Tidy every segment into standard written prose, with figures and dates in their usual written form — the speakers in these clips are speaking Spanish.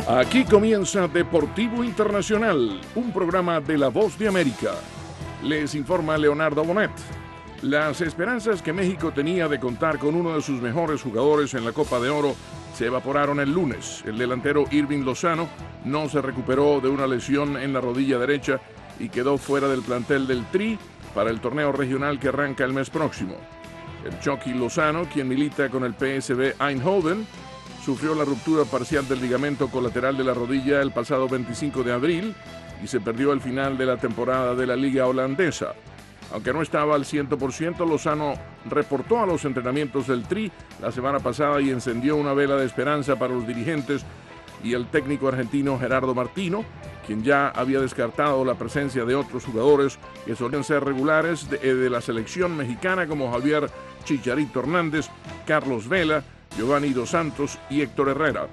Aquí comienza Deportivo Internacional, un programa de La Voz de América. Les informa Leonardo Bonet. Las esperanzas que México tenía de contar con uno de sus mejores jugadores en la Copa de Oro se evaporaron el lunes. El delantero Irving Lozano no se recuperó de una lesión en la rodilla derecha y quedó fuera del plantel del Tri para el torneo regional que arranca el mes próximo. El Chucky Lozano, quien milita con el PSV Eindhoven, sufrió la ruptura parcial del ligamento colateral de la rodilla el pasado 25 de abril y se perdió el final de la temporada de la Liga Holandesa. Aunque no estaba al 100%, Lozano reportó a los entrenamientos del Tri la semana pasada y encendió una vela de esperanza para los dirigentes y el técnico argentino Gerardo Martino, quien ya había descartado la presencia de otros jugadores que solían ser regulares de la selección mexicana como Javier Chicharito Hernández, Carlos Vela, Giovanni Dos Santos y Héctor Herrera.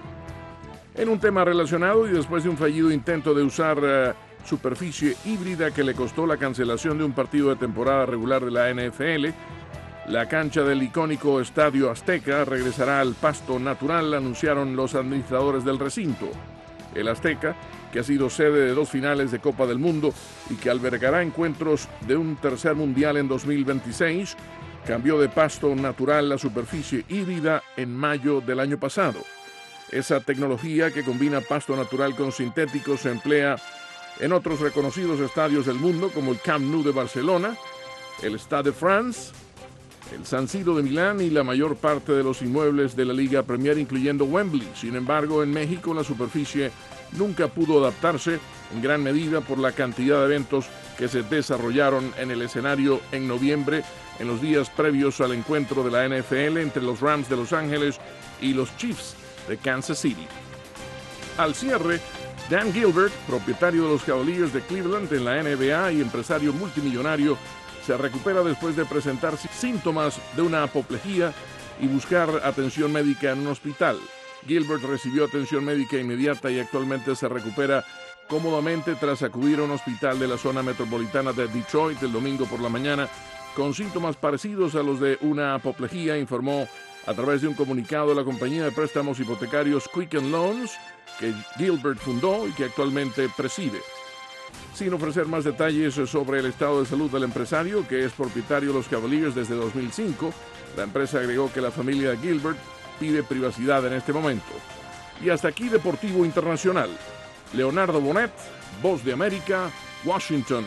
En un tema relacionado y después de un fallido intento de usar superficie híbrida que le costó la cancelación de un partido de temporada regular de la NFL, la cancha del icónico Estadio Azteca regresará al pasto natural, anunciaron los administradores del recinto. El Azteca, que ha sido sede de 2 finales de Copa del Mundo y que albergará encuentros de un tercer mundial en 2026, cambió de pasto natural a superficie híbrida en mayo del año pasado. Esa tecnología que combina pasto natural con sintéticos se emplea en otros reconocidos estadios del mundo como el Camp Nou de Barcelona, el Stade de France, el San Siro de Milán y la mayor parte de los inmuebles de la Liga Premier, incluyendo Wembley. Sin embargo, en México la superficie nunca pudo adaptarse en gran medida por la cantidad de eventos que se desarrollaron en el escenario en noviembre, en los días previos al encuentro de la NFL entre los Rams de Los Ángeles y los Chiefs de Kansas City. Al cierre, Dan Gilbert, propietario de los Cavaliers de Cleveland en la NBA y empresario multimillonario, se recupera después de presentar síntomas de una apoplejía y buscar atención médica en un hospital. Gilbert recibió atención médica inmediata y actualmente se recupera cómodamente tras acudir a un hospital de la zona metropolitana de Detroit el domingo por la mañana con síntomas parecidos a los de una apoplejía, informó a través de un comunicado la compañía de préstamos hipotecarios Quicken Loans, que Gilbert fundó y que actualmente preside. Sin ofrecer más detalles sobre el estado de salud del empresario, que es propietario de los Cavaliers desde 2005, la empresa agregó que la familia de Gilbert pide privacidad en este momento. Y hasta aquí Deportivo Internacional. Leonardo Bonet, Voz de América, Washington.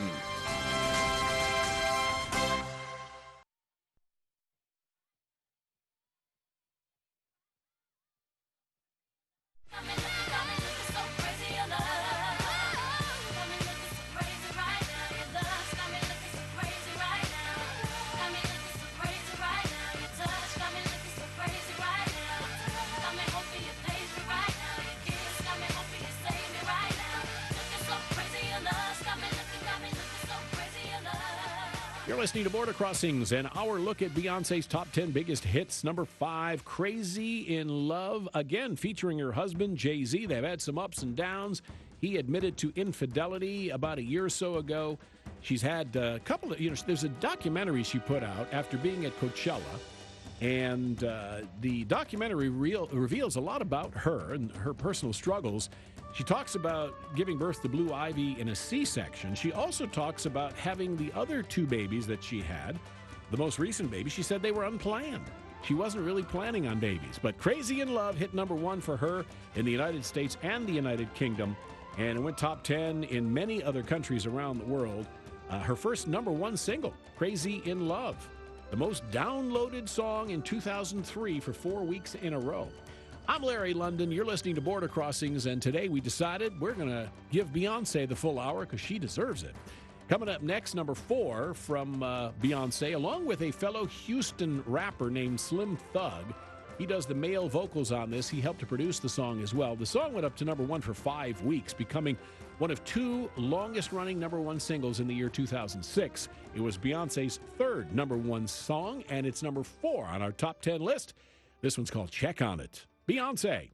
You're listening to Border Crossings and our look at Beyonce's top 10 biggest hits. Number 5, Crazy in Love, again featuring her husband, Jay-Z. They've had some ups and downs. He admitted to infidelity about a year or so ago. She's had a couple of, there's a documentary she put out after being at Coachella. And the documentary reveals a lot about her and her personal struggles. She talks about giving birth to Blue Ivy in a C-section. She also talks about having the other 2 babies that she had. The most recent baby, she said they were unplanned. She wasn't really planning on babies. But Crazy in Love hit number 1 for her in the United States and the United Kingdom. And it went top 10 in many other countries around the world. Her first number 1 single, Crazy in Love. The most downloaded song in 2003 for 4 weeks in a row. I'm Larry London. You're listening to Border Crossings, and today we decided we're going to give Beyonce the full hour because she deserves it. Coming up next, number 4 from Beyonce, along with a fellow Houston rapper named Slim Thug. He does the male vocals on this. He helped to produce the song as well. The song went up to number 1 for 5 weeks, becoming one of 2 longest-running number 1 singles in the year 2006. It was Beyonce's 3rd number 1 song, and it's number 4 on our top 10 list. This one's called Check on It. Beyonce.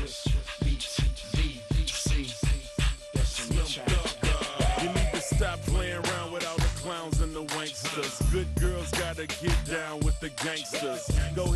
You need to stop playing around with all the clowns and the wanksters. Good girls gotta get down with the gangsters. Go